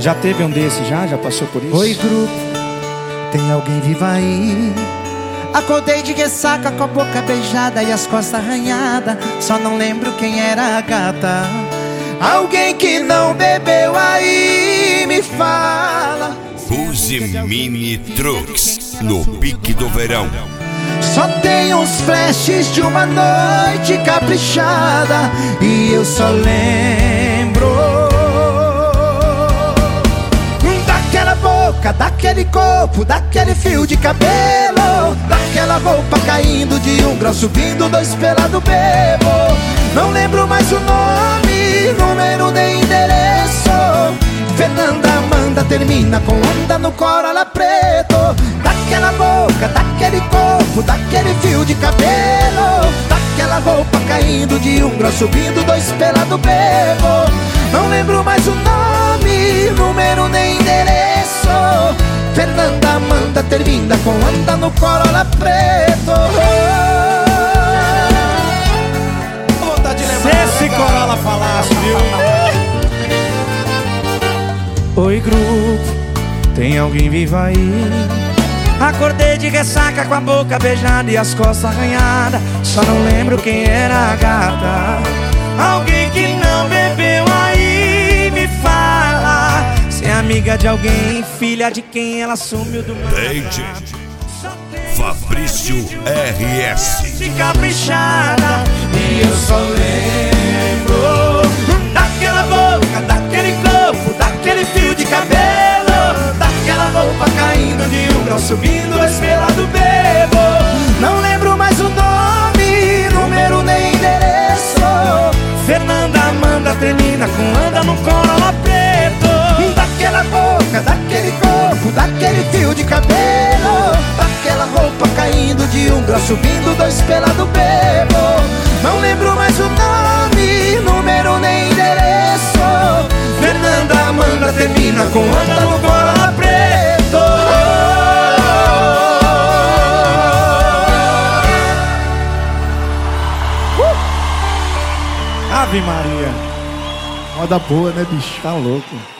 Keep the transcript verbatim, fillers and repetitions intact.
Já teve um desse já? Já passou por isso? Oi, grupo, tem alguém vivo aí? Acordei de ressaca com a boca beijada e as costas arranhadas. Só não lembro quem era a gata. Alguém que não bebeu aí, me fala. Use Mini Trucks no pique do verão. Só tem uns flashes de uma noite caprichada e eu só lembro daquela boca, daquele corpo, daquele fio de cabelo, daquela roupa caindo de um grau, subindo dois pelado bebo. Não lembro mais o nome, número nem endereço. Fernanda Amanda termina com onda no Corolla preto. Daquela boca, daquele corpo, daquele fio de cabelo, daquela roupa caindo de um grau, subindo dois pelado bebo. Não lembro mais o nome, número nem endereço. Fernanda Amanda termina com onda no Corolla preto. Vontade de lembrar. Se esse Corolla falasse, viu? Oi, grupo, tem alguém vivo aí? Acordei de ressaca com a boca beijada e as costas arranhadas. Só não lembro quem era a gata. Alguém que não bebeu aí, me fala. Se é amiga de alguém, filha de quem ela sumiu do mar. D J Fabrício R S. Caprichada, e eu só lembro daquela boca, daquele corpo, daquele fio de cabelo, daquela roupa caindo de um grau, subindo dois pelado bebo. Não lembro mais o nome, número nem endereço. Fernanda Amanda termina com anda no Corolla preto. Daquela boca, daquele corpo, daquele fio de cabelo, daquela roupa caindo de um grau, subindo dois pelado bebo. Não lembro mais o nome, número nem endereço. Fernanda Amanda termina com anda no Corolla preto. Ave Maria. Moda boa, né, bicho? Tá louco.